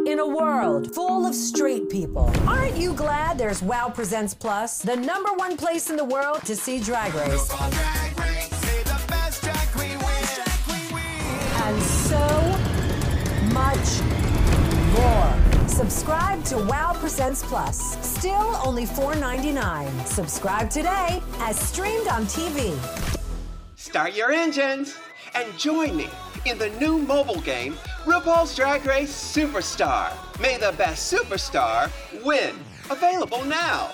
In a world full of straight people, aren't you glad there's WOW Presents Plus, the #1 place in the world to see Drag Race? And so much more. Subscribe to WOW Presents Plus. Still only $4.99. Subscribe today as streamed on TV. Start your engines and join me in the new mobile game, RuPaul's Drag Race Superstar. May the best superstar win. Available now.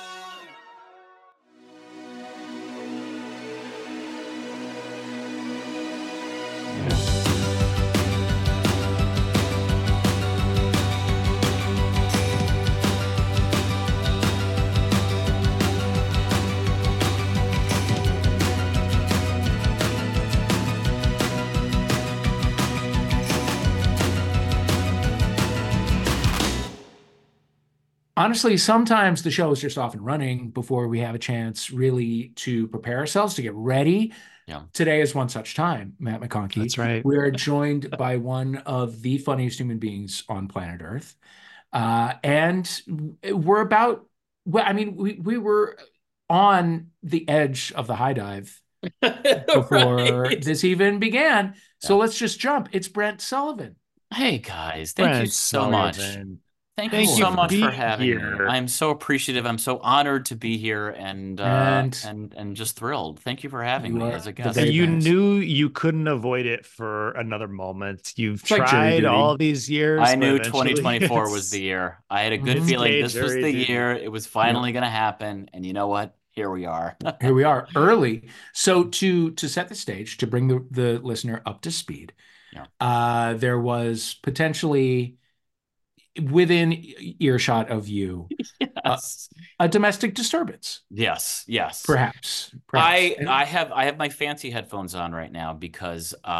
Honestly, sometimes the show is just off and running before we have a chance really to prepare ourselves to get ready. Yeah. Today is one such time, Matt McConkey. That's right. We are joined by one of the funniest human beings on planet Earth. And we're about, well, I mean, we were on the edge of the high dive before this even began. So let's just jump. It's Brent Sullivan. Hey, guys. Thank you so much. Thank you so much for having me. I'm so appreciative. I'm so honored to be here and just thrilled. Thank you for having me as a guest. You knew you couldn't avoid it for another moment. You've like tried all these years. I knew 2024 was the year. I had a good feeling this was the year. It was finally going to happen. And you know what? Here we are. Here we are early. So to set the stage, to bring the listener up to speed, there was potentially within earshot of you, a domestic disturbance. Yes. Perhaps. I have my fancy headphones on right now because it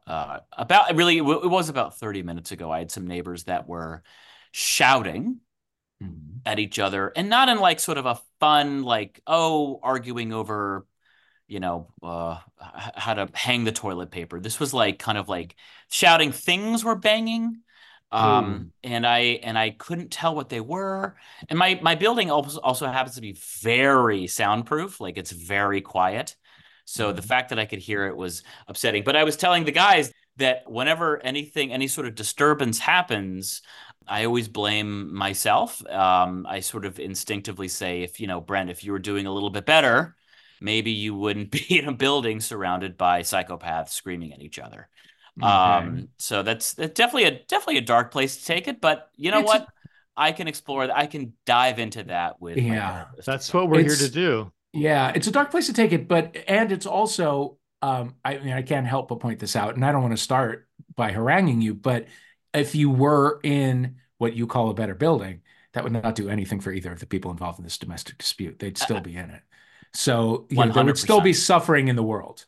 was about 30 minutes ago. I had some neighbors that were shouting at each other, and not in like sort of a fun, like, arguing over, how to hang the toilet paper. This was like kind of like shouting. Things were banging. And I couldn't tell what they were. And my building also happens to be very soundproof. Like, it's very quiet. So the fact that I could hear it was upsetting. But I was telling the guys that whenever any sort of disturbance happens, I always blame myself. I sort of instinctively say, Brent, if you were doing a little bit better, maybe you wouldn't be in a building surrounded by psychopaths screaming at each other. Okay. So that's definitely a dark place to take it, but you know what? I can explore that. I can dive into that with my therapist. That's what we're here to do. Yeah, it's a dark place to take it, and it's also I can't help but point this out, and I don't want to start by haranguing you, but if you were in what you call a better building, that would not do anything for either of the people involved in this domestic dispute. They'd still be in it. So there would still be suffering in the world.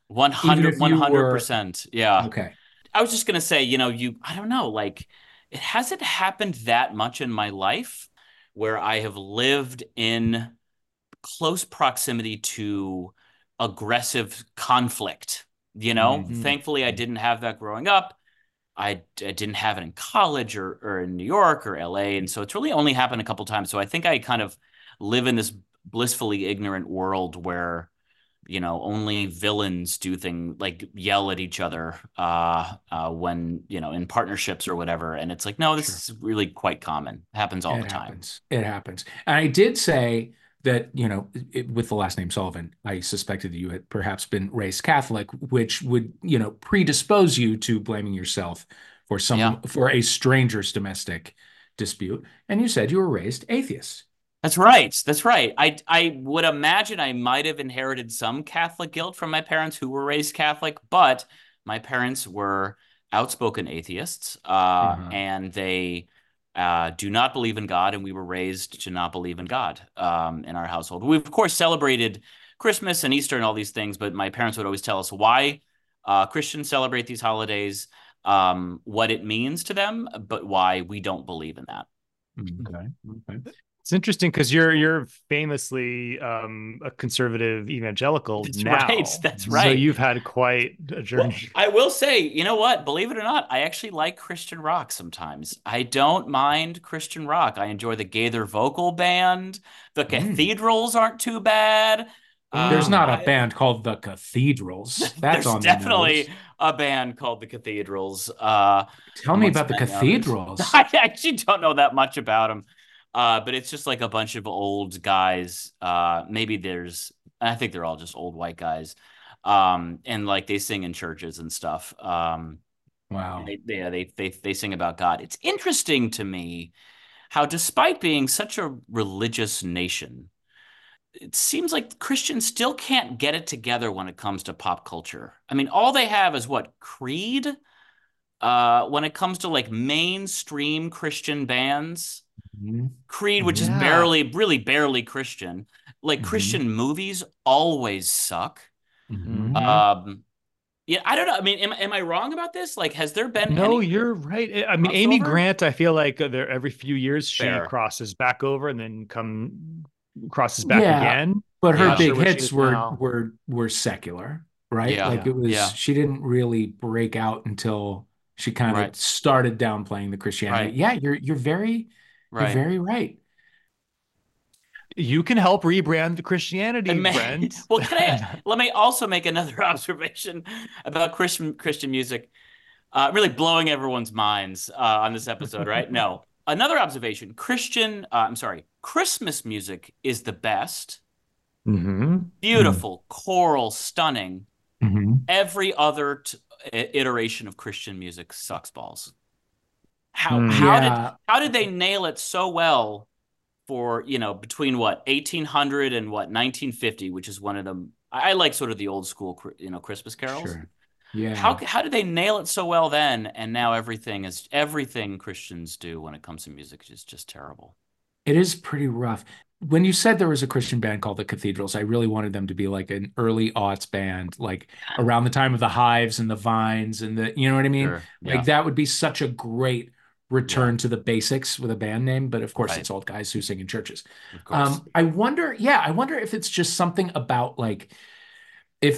100%. Yeah. Okay. I was just going to say, I don't know, like, it hasn't happened that much in my life where I have lived in close proximity to aggressive conflict, Thankfully, I didn't have that growing up. I didn't have it in college or in New York or LA. And so it's really only happened a couple times. So I think I kind of live in this blissfully ignorant world where only villains do things like yell at each other when, in partnerships or whatever. And it's like, no, this is really quite common. It happens all the time. It happens. And I did say that, with the last name Sullivan, I suspected that you had perhaps been raised Catholic, which would, predispose you to blaming yourself for for a stranger's domestic dispute. And you said you were raised atheist. That's right. I would imagine I might have inherited some Catholic guilt from my parents who were raised Catholic, but my parents were outspoken atheists, and they do not believe in God, and we were raised to not believe in God in our household. We, of course, celebrated Christmas and Easter and all these things, but my parents would always tell us why Christians celebrate these holidays, what it means to them, but why we don't believe in that. Okay. It's interesting because you're famously a conservative evangelical That's right. now, That's so Mhm. right. you've had quite a Well, journey. I will say, you know what? Believe it or not, I actually like Christian rock sometimes. I don't mind Christian rock. I enjoy the Gaither Vocal Band. The Mm. Cathedrals aren't too bad. There's not a I band called the Cathedrals. That's there's on the definitely nose. a band called the Cathedrals. Tell me Amongst about the many others. Cathedrals. I actually don't know that much about them. But it's just like a bunch of old guys. Maybe I think they're all just old white guys. And like they sing in churches and stuff. And Wow. they sing about God. It's interesting to me how, despite being such a religious nation, it seems like Christians still can't get it together when it comes to pop culture. I mean, all they have is what, Creed? When it comes to like mainstream Christian bands, Hmm. Creed, which is Hmm. Yeah. barely, really barely Christian. Like Hmm. Christian movies always suck. Hmm. Hmm. Um, yeah, I don't know. I mean, am I wrong about this? Like, has there been No, any you're right. I mean, Amy crossover? Grant, I feel like there every few years she Fair. crosses back over and then come crosses back Yeah, again. but I'm her not Yeah. sure big where she hits is were now. secular, right? Yeah. Like Yeah. it was Yeah. she didn't really break out until she kind Right. of started downplaying the Christianity. Right. Yeah, you're Right. very right. You can help rebrand the Christianity, And Brent. well, let me also make another observation about Christian music, really blowing everyone's minds on this episode, right? No, another observation: I'm sorry, Christmas music is the best, Hmm. beautiful, choral, stunning. Mm-hmm. Every other iteration of Christian music sucks balls. How Mm. how did Yeah, how did they nail it so well for, between what, 1800 and what, 1950, which is one of them. I like sort of the old school, Christmas carols. sure. How Yeah. how did they nail it so well then, and now everything Christians do when it comes to music is just terrible. It is pretty rough. When you said there was a Christian band called the Cathedrals, I really wanted them to be like an early aughts band, like around the time of the Hives and the Vines and you know what I mean? Sure. Like Yeah. that would be such a great Yeah. return to the basics with a band name, but of course Right. it's old guys who sing in churches. Of course. I wonder if it's just something about like if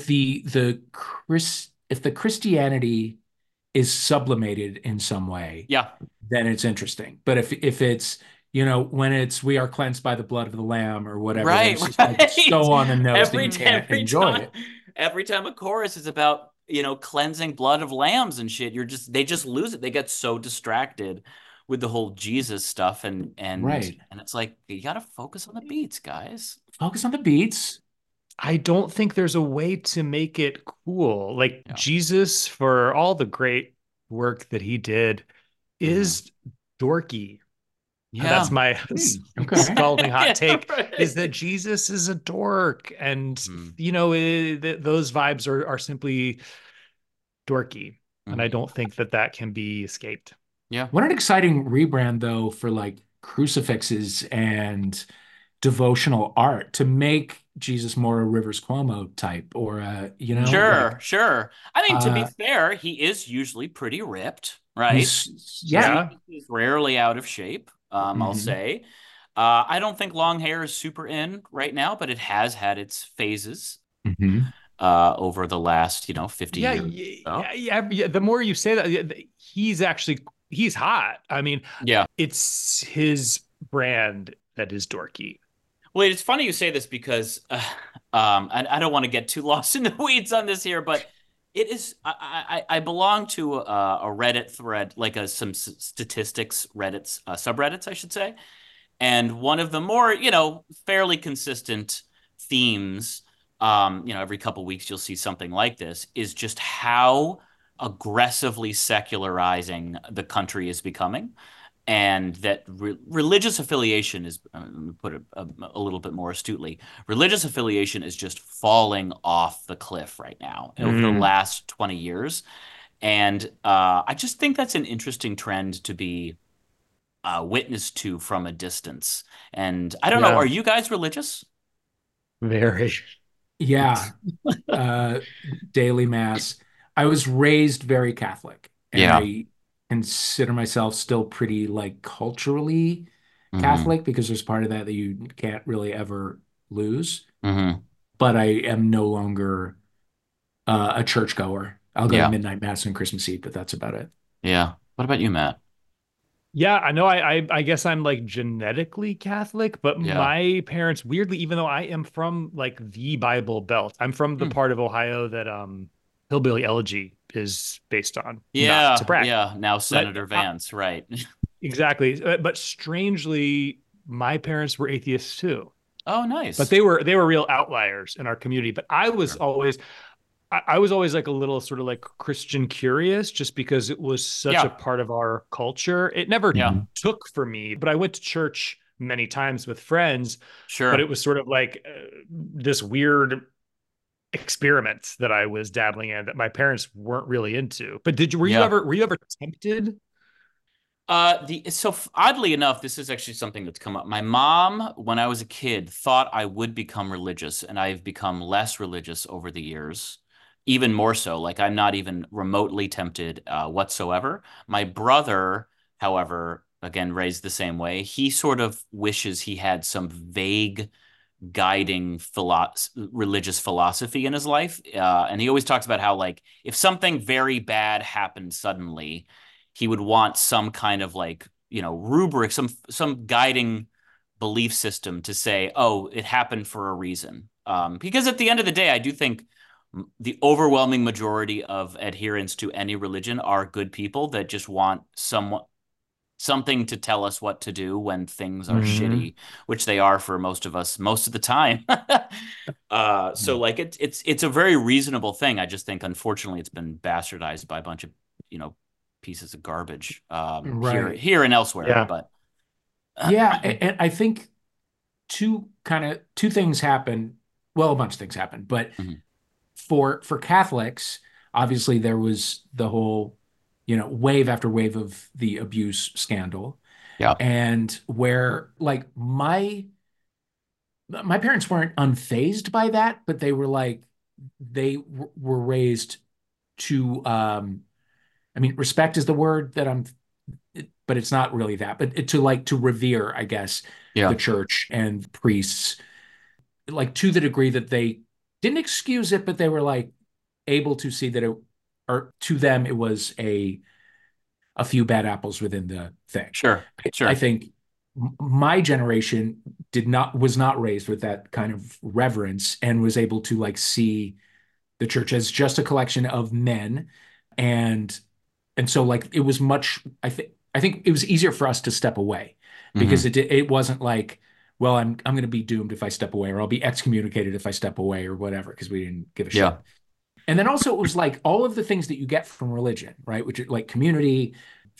the Christianity is sublimated in some way, Yeah. then it's interesting. But if it's, when it's we are cleansed by the blood of the lamb or whatever, then Right. it's just like Right. so on the nose that Every you can't every enjoy time it. every time a chorus is about, cleansing blood of lambs and shit, they just lose it. They get so distracted with the whole Jesus stuff, Right. and it's like you got to focus on the beats, guys. Focus on the beats. I don't think there's a way to make it cool. Like Yeah. Jesus, for all the great work that he did, Mhm. is dorky. And Yeah. that's my Okay. scalding hot Yeah, take is that right. Jesus is a dork. And, Mhm. those vibes are simply dorky. And I Mhm. don't think that that can be escaped. Yeah. What an exciting rebrand though for like crucifixes and devotional art to make Jesus more a Rivers Cuomo type or Sure, like sure. I mean, to be uh fair, he is usually pretty ripped, right? yeah. Yeah. He's rarely out of shape, I'll Hmm. say. I don't think long hair is super in right now, but it has had its phases Hmm. over the last, 50 Yeah, years. yeah, So, yeah, yeah. The more you say that, he's hot. I mean, yeah. it's his brand that is dorky. Well, it's funny you say this because I don't want to get too lost in the weeds on this here, but it is. I belong to a Reddit thread, like some statistics Reddits subreddits, I should say, and one of the more fairly consistent themes, every couple weeks you'll see something like this, is just how aggressively secularizing the country is becoming, and that religious affiliation is, put it a little bit more astutely, religious affiliation is just falling off the cliff right now over the Mm, last 20 years. And I just think that's an interesting trend to be witness to from a distance. And I don't know, yeah, are you guys religious? very. Yeah, uh, daily mass. I was raised very Catholic, and Yeah. I consider myself still pretty like culturally. Hmm. Catholic because there's part of that that you can't really ever lose. Hmm. But I am no longer a churchgoer. I'll go to Yeah. midnight mass on Christmas Eve, but that's about it. Yeah. What about you, Matt? Yeah, I know. I guess I'm like genetically Catholic, but Yeah. my parents, weirdly, even though I am from like the Bible Belt, I'm from the Hmm. part of Ohio that Hillbilly Elegy is based on. Not to Yeah. brag, Yeah. Now but Senator Vance, right? exactly. But strangely, my parents were atheists too. Oh, But nice. they were real outliers in our community. But Sure. I was always like a little sort of like Christian curious just because it was such a Yeah. part of our culture. It never Yeah. Mhm. took for me, but I went to church many times with friends, but it Sure. was sort of like this weird experiment that I was dabbling in that my parents weren't really into. But Yeah. were you ever tempted? Oddly enough, this is actually something that's come up. My mom, when I was a kid, thought I would become religious, and I've become less religious over the years, even more so. Like I'm not even remotely tempted whatsoever. My brother, however, again raised the same way. He sort of wishes he had some vague guiding religious philosophy in his life. And he always talks about how, like, if something very bad happened suddenly, he would want some kind of like, rubric, some guiding belief system to say, oh, it happened for a reason. Because at the end of the day, I do think the overwhelming majority of adherents to any religion are good people that just want something to tell us what to do when things are Mhm. shitty, which they are for most of us most of the time. So like it's a very reasonable thing. I just think unfortunately it's been bastardized by a bunch of you know pieces of garbage Right. here and elsewhere. Yeah. But Yeah, and I think two things happen. Well, a bunch of things happen, but Mhm. for Catholics, obviously there was the whole, wave after wave of the abuse scandal, Yeah, and where like my parents weren't unfazed by that, but they were like were raised to I mean, respect is the word that but it's not really that, but to like to revere, I guess, the yeah, church and priests, like to the degree that they didn't excuse it, but they were like able to see that or to them, it was a few bad apples within the thing. sure, I sure, think my generation was not raised with that kind of reverence and was able to like see the church as just a collection of men, and so like it was much I think it was easier for us to step away because hmm, it wasn't like, well, I'm going to be doomed if I step away, or I'll be excommunicated if I step away, or whatever, because we didn't give a yeah, shit. And then also it was like all of the things that you get from religion, right? Which are like community,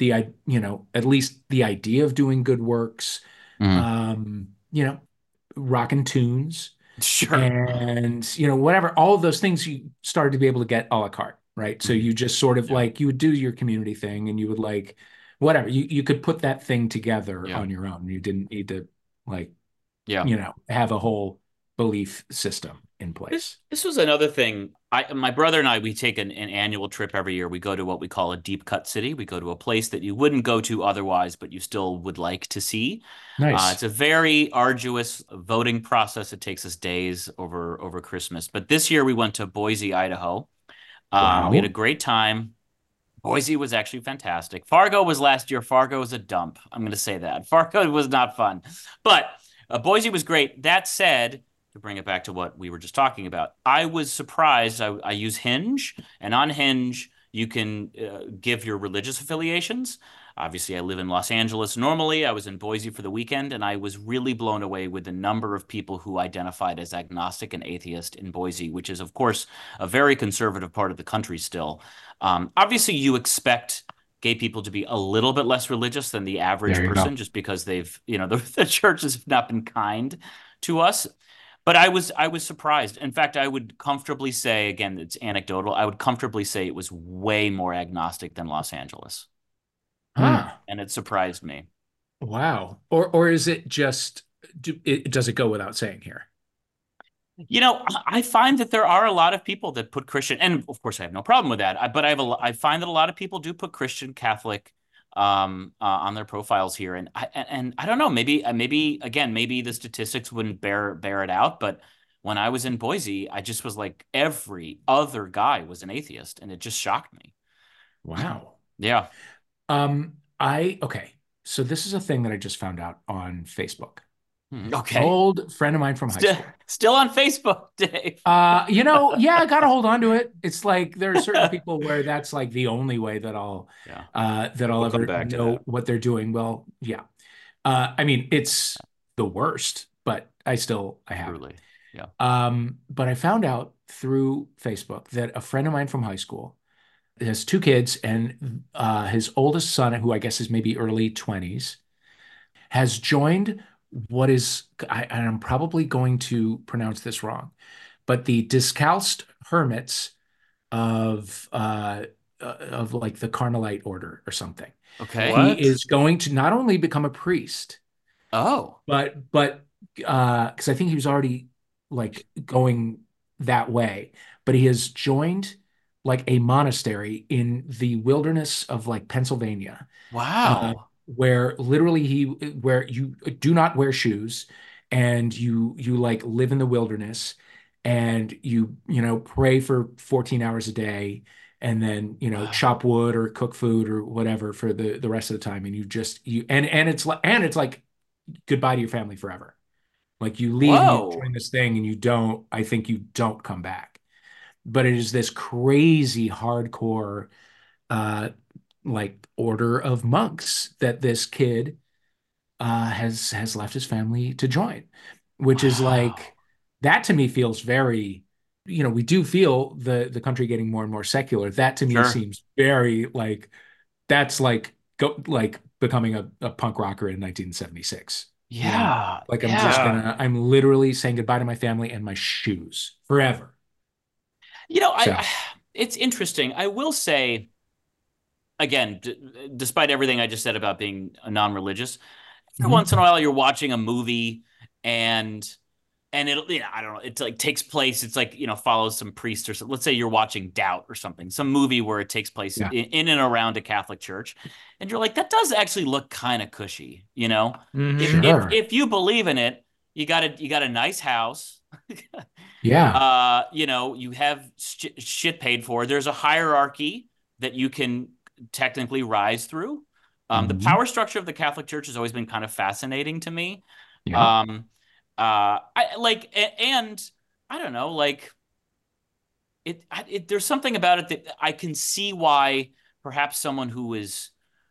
at least the idea of doing good works, hmm, um, you know, rocking tunes, sure, and whatever, all of those things you started to be able to get a la carte, right? So hmm, you just sort of yeah, like you would do your community thing, and you would like whatever you could put that thing together yeah, on your own. You didn't need to like yeah. have a whole belief system in This place. this was another thing. My brother and I, we take an annual trip every year. We go to what we call a deep cut city. We go to a place that you wouldn't go to otherwise, but you still would like to see. Nice. It's a very arduous voting process. It takes us days over Christmas. But this year we went to Boise, Idaho. We had a Wow. great time. Boise was actually fantastic. Fargo was last year. Fargo was a dump. I'm going to say that. Fargo was not fun. But Boise was great. That said, to bring it back to what we were just talking about, I was surprised. I use Hinge, and on Hinge, you can give your religious affiliations. Obviously, I live in Los Angeles normally. I was in Boise for the weekend, and I was really blown away with the number of people who identified as agnostic and atheist in Boise, which is, of course, a very conservative part of the country still. Obviously, you expect gay people to be a little bit less religious than the average There you go. person, just because the churches have not been kind to us. But I was surprised. In fact, I would comfortably say, again, it's anecdotal. I would comfortably say it was way more agnostic than Los Angeles, Hmm. Huh. and it surprised me. Wow. Or is it just does it go without saying here? I find that there are a lot of people that put Christian, and of course I have no problem with that. But I find that a lot of people do put Christian, Catholic, on their profiles here. And I don't know, maybe again, maybe the statistics wouldn't bear it out, but when I was in Boise, I just was like every other guy was an atheist, and it just shocked me. Wow. Yeah. Okay. So this is a thing that I just found out on Facebook. An Okay. old friend of mine from high school. Still on Facebook, Dave. Yeah, I gotta hold on to it. It's like there are certain people where that's like the only way that I'll Yeah. I'll We'll come ever back to know that. what they're doing. Well, yeah. I mean, it's the worst, but I have it. Truly. Yeah. But I found out through Facebook that a friend of mine from high school has two kids, and his oldest son, who I guess is maybe early 20s, has joined what is, and I'm probably going to pronounce this wrong, but the Discalced Hermits of like the Carmelite order or something. Okay. He What? is going to not only become a priest, Oh. but because I think he was already like going that way, but he has joined like a monastery in the wilderness of like Pennsylvania, Wow. where literally where you do not wear shoes, and you like live in the wilderness, and you pray for 14 hours a day, and then Wow. chop wood or cook food or whatever for the rest of the time, and it's like goodbye to your family forever. Like you leave and you Whoa. join this thing and I think you don't come back. But it is this crazy hardcore uh like order of monks that this kid has left his family to join, which is Wow. like that to me feels very, we do feel the country getting more and more secular. That to me Sure. seems very like that's like like becoming a punk rocker in 1976. Yeah. Like Yeah. I'm literally saying goodbye to my family and my shoes forever. I So, it's interesting. I will say again, despite everything I just said about being a non-religious, every once in a mhm. while you're watching a movie and it'll, I don't know, it like takes place, it's like, follows some priest or something. Let's say you're watching Doubt or something, some movie where it takes place Yeah. in and around a Catholic church, and you're like, that does actually look kind of cushy, If Hmm. Sure. you believe in it, you got a nice house. Yeah. You have shit paid for. There's a hierarchy that you can technically rise through. The Mhm. power structure of the Catholic Church has always been kind of fascinating to me. Yeah. Um, I like, and I don't know, like there's something about it that I can see why perhaps someone who is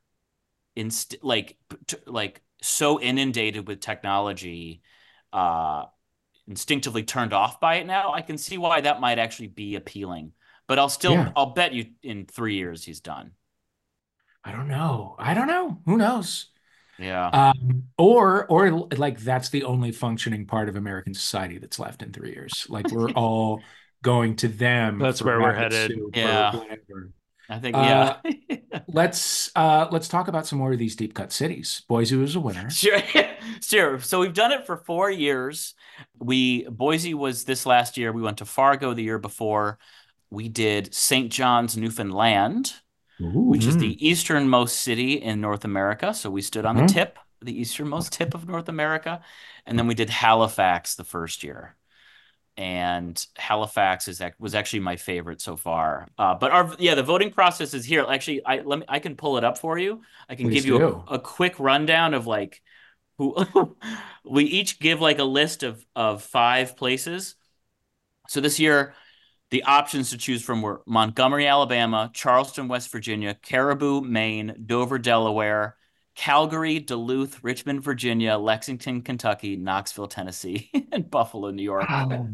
like so inundated with technology, uh, instinctively turned off by it now. I can see why that might actually be appealing. But Yeah. I'll bet you in 3 years he's done. I don't know. I don't know. Who knows? Yeah. Or like that's the only functioning part of American society that's left in 3 years. Like we're all going to them That's for where we're rabbit headed. soup or Yeah. whatever. I think, yeah. Uh, let's talk about some more of these deep cut cities. Boise was a winner. Sure. Sure. So we've done it for 4 years. Boise was this last year. We went to Fargo the year before. We did St. John's, Newfoundland, which Ooh. is Mm. the easternmost city in North America. So we stood on Mhm. the easternmost tip of North America. And then we did Halifax the first year. And Halifax was actually my favorite so far. But the voting process is here. Actually, I can pull it up for you. I can Please give you do. a quick rundown of like who we each give like a list of 5 places. So this year, the options to choose from were Montgomery, Alabama, Charleston, West Virginia, Caribou, Maine, Dover, Delaware, Calgary, Duluth, Richmond, Virginia, Lexington, Kentucky, Knoxville, Tennessee, and Buffalo, New York. Wow.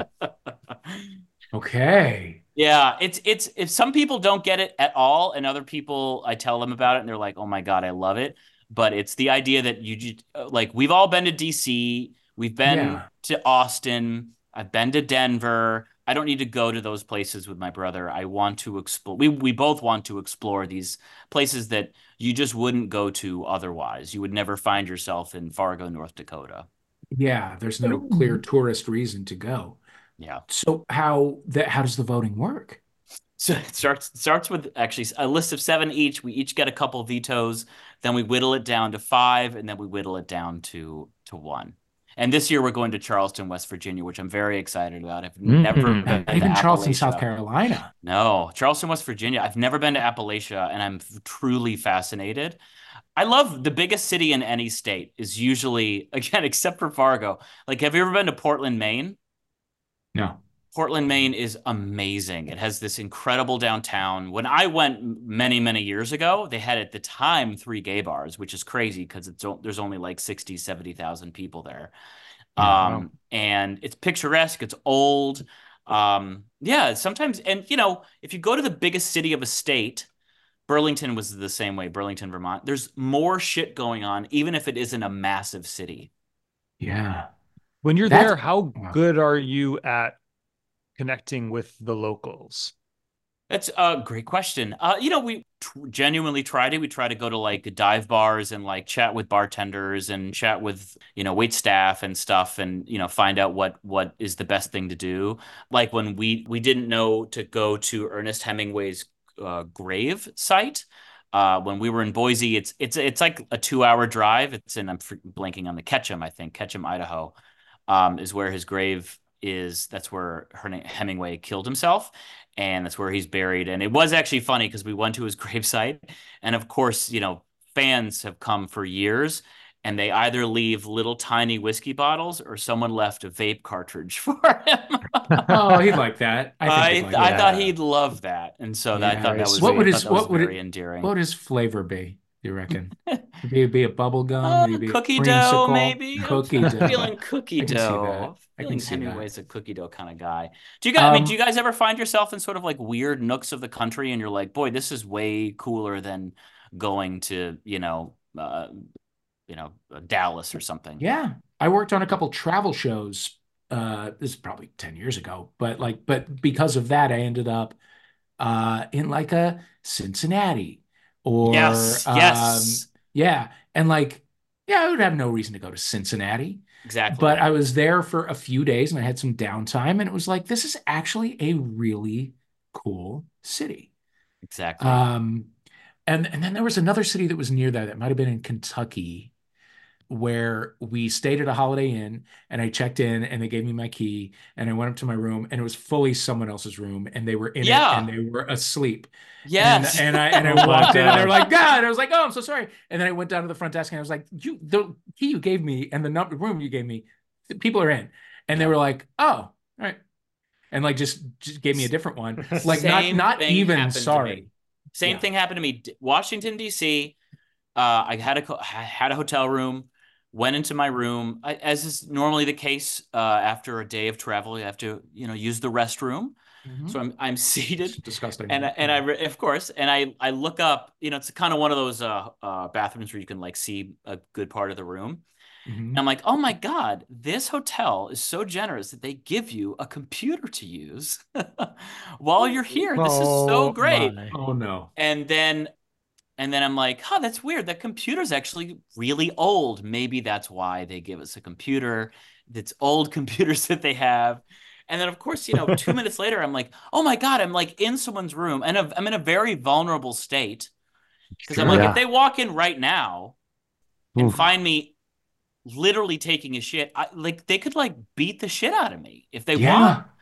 Okay. Yeah, it's if some people don't get it at all, and other people I tell them about it, and they're like, "Oh my God, I love it." But it's the idea that you just like we've all been to DC, we've been Yeah. to Austin, I've been to Denver. I don't need to go to those places with my brother. I want to explore. We both want to explore these places that you just wouldn't go to otherwise. You would never find yourself in Fargo, North Dakota. Yeah. There's no clear tourist reason to go. Yeah. So how does the voting work? So it starts with actually a list of 7 each. We each get a couple vetoes, then we whittle it down to 5, and then we whittle it down to 1. And this year we're going to Charleston, West Virginia, which I'm very excited about. I've never Mm. been Not to even Charleston, South Appalachia. Carolina. No, Charleston, West Virginia. I've never been to Appalachia, and I'm truly fascinated. I love the biggest city in any state is usually, again, except for Fargo. Like, have you ever been to Portland, Maine? No. Portland, Maine is amazing. It has this incredible downtown. When I went many, many years ago, they had at the time 3 gay bars, which is crazy because there's only like 60, 70,000 people there. Yeah. Wow. And it's picturesque, it's old. Yeah, sometimes, and if you go to the biggest city of a state, Burlington was the same way, Burlington, Vermont, there's more shit going on, even if it isn't a massive city. Yeah. When you're That's there, how wow. good are you at connecting with the locals? That's a great question. We genuinely tried it. We try to go to like dive bars and like chat with bartenders and chat with, wait staff and stuff and, find out what is the best thing to do. Like when we didn't know to go to Ernest Hemingway's grave site. When we were in Boise, it's like a 2-hour drive. It's in, I'm blanking on the Ketchum, I think. Ketchum, Idaho, is where his grave is. That's where Hemingway killed himself, and that's where he's buried. And it was actually funny because we went to his gravesite, and of course, fans have come for years, and they either leave little tiny whiskey bottles or someone left a vape cartridge for him. Oh, he'd like that. I think he'd like I that. thought he'd love that, and so Yeah. I thought that was What would I his thought that was what would very it endearing. what would his flavor be, do you reckon? Would it be a bubble gum? Would it be a Cookie dough, creamsicle? maybe. Cookie I'm dough. feeling cookie I can see that. dough. I I'm can feeling see that. Hemingway's a cookie dough kind of guy. Do you Um, guys ever find yourself in sort of like weird nooks of the country and you're like, boy, this is way cooler than going to, Dallas or something? yeah. I worked on a couple travel shows. This is probably 10 years ago, but because of that, I ended up in like a Cincinnati or Yes, yes, yeah. And like, yeah, I would have no reason to go to Cincinnati, but exactly. I was there for a few days and I had some downtime and it was like, this is actually a really cool city. Exactly. Um, and then there was another city that was near there that might have been in Kentucky where we stayed at a Holiday Inn and I checked in and they gave me my key and I went up to my room and it was fully someone else's room and they were in it and Yeah. they were asleep. And Yes. I Oh my walked in and they were gosh. like, God, and I was like, oh, I'm so sorry. And then I went down to the front desk and I was like, the key you gave me and the number room you gave me, people are in. And they Yeah. were like, oh, all right. And like just gave me a different one. Like Same not thing even happened to me. sorry. Same Yeah. thing happened to me. Washington, D.C. I had a hotel room, went into my room. As is normally the case, after a day of travel, you have to, use the restroom. So Mhm. I'm It's seated, disgusting. of course, and I look up. It's kind of one of those bathrooms where you can like see a good part of the room. And Mhm. I'm like, oh my God, this hotel is so generous that they give you a computer to use while you're here. This is so Oh great. my. Oh no. And then I'm like, huh, that's weird. That computer's actually really old. Maybe that's why they give us a computer. It's old computers that they have. And then, of course, 2 minutes later, I'm like, oh my God, I'm like in someone's room and I'm in a very vulnerable state because I'm Sure. like, if Yeah. they walk in right now and Oof. find me literally taking a shit, like they could like beat the shit out of me if they want. Yeah.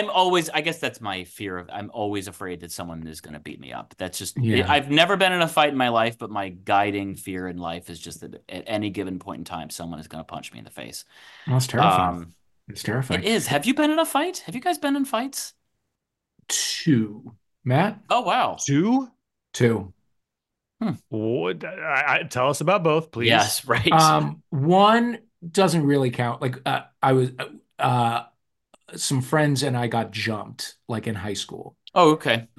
I guess that's my fear I'm always afraid that someone is going to beat me up. That's just, Yeah. I've never been in a fight in my life, but my guiding fear in life is just that at any given point in time, someone is going to punch me in the face. That's terrifying. Um, It's it terrifying. is. Have you been in a fight? Have you guys been in fights? Two. Matt? Oh, wow. Two? Two. What, tell us about both, please. Yes, right. One doesn't really count. Like I was uh some friends and I got jumped like in high school. Oh, okay.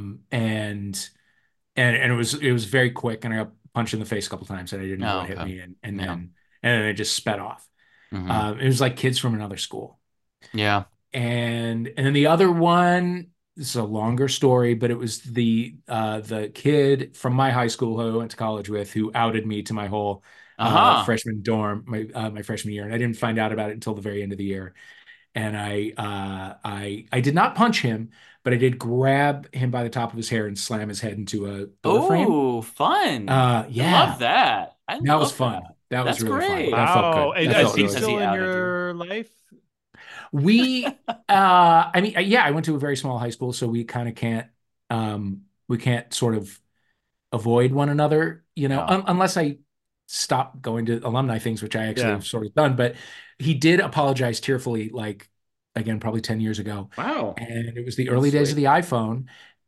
And it was very quick and I got punched in the face a couple times and I didn't know Oh, what hit okay. me and Yeah. then it just sped off. Hmm. It was like kids from another school. Yeah. And then the other one, this is a longer story, but it was the kid from my high school who I went to college with who outed me to my whole Uh-huh. freshman dorm, my freshman year, and I didn't find out about it until the very end of the year. and I did not punch him, but I did grab him by the top of his hair and slam his head into a door frame. Oh, fun. I love Yeah, that. I that was love fun. that. That was That's really fun. great. That felt Wow. good. And That is felt he really Because still he good. in outed you. your life? We, I mean, yeah, I went to a very small high school, so we kind of can't, we can't sort of avoid one another, Yeah. unless I stop going to alumni things, which I actually Yeah. have sort of done. But he did apologize tearfully, like again, probably 10 years ago. Wow. And it was the That's early days of sweet. the iPhone.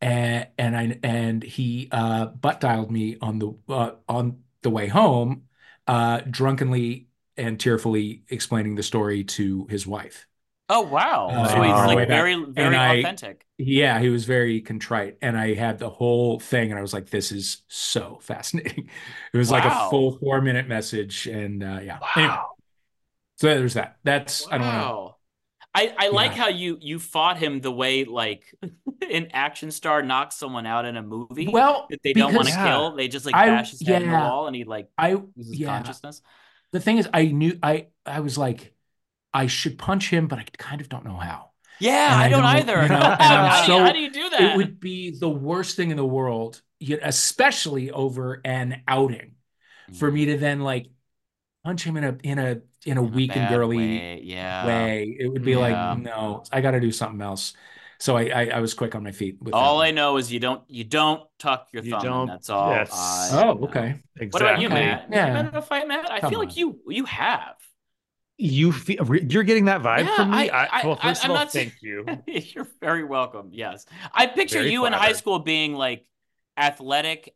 And he butt dialed me on the way home, drunkenly and tearfully explaining the story to his wife Oh, wow. So on he's our Wow. way like back. very, And very authentic. yeah, he was very contrite. And I had the whole thing, and I was like, this is so fascinating. It was like a Wow. full 4-minute message. And yeah, anyway, Wow. so there's that. I don't want to, Wow. I like yeah. how you fought him the way like an action star knocks someone out in a movie Well, that they don't want to because Yeah. kill. They just like bash his head in the yeah, wall and he like I, loses yeah. consciousness. The thing is, I was like, I should punch him, but I kind of don't know how. Yeah, And I I don't don't, either. and I'm How so, do you do it that? would be the worst thing in the world, especially over an outing, for me to then like punch him in a In a weak and bad girly way. Yeah. way. It would be like, Yeah. no, I got to do something else. So I was quick on my feet with that All I one. know is you don't tuck your You thumb, and don't. that's all Yes. I Oh, know. okay. What about you, Exactly. Okay. Matt? Have you been Yeah. in a fight, Matt? I Come feel like on. you have. You feel you're getting that Yeah, vibe from me. Well, first of I'm all, not. thank you. You're very welcome. Yes, I picture Very you in high flattered. school being like athletic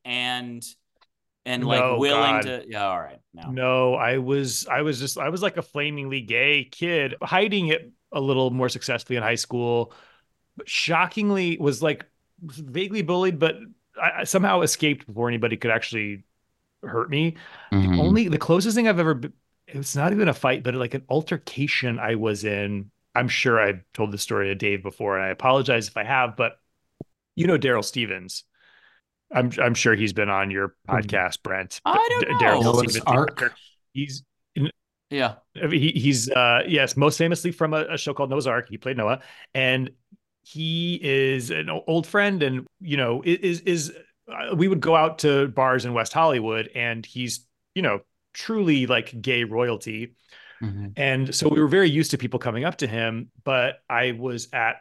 and like No, willing God. to. Yeah, all right, no. No, I was like a flamingly gay kid, hiding it a little more successfully in high school, but shockingly was like vaguely bullied, but I somehow escaped before anybody could actually hurt me. Mhm. The closest thing I've ever been, it's not even a fight, but like an altercation I was in. I'm sure I told this story to Dave before, and I apologize if I have, but Daryl Stevens. I'm sure he's been on your podcast, Brent. But I don't Daryl know. Noah's Stevens, the Ark. actor, he's Yeah. he's yes, most famously from a show called Noah's Ark. He played Noah, and he is an old friend, and is we would go out to bars in West Hollywood, and he's truly like gay royalty, Mhm. and so we were very used to people coming up to him. But I was at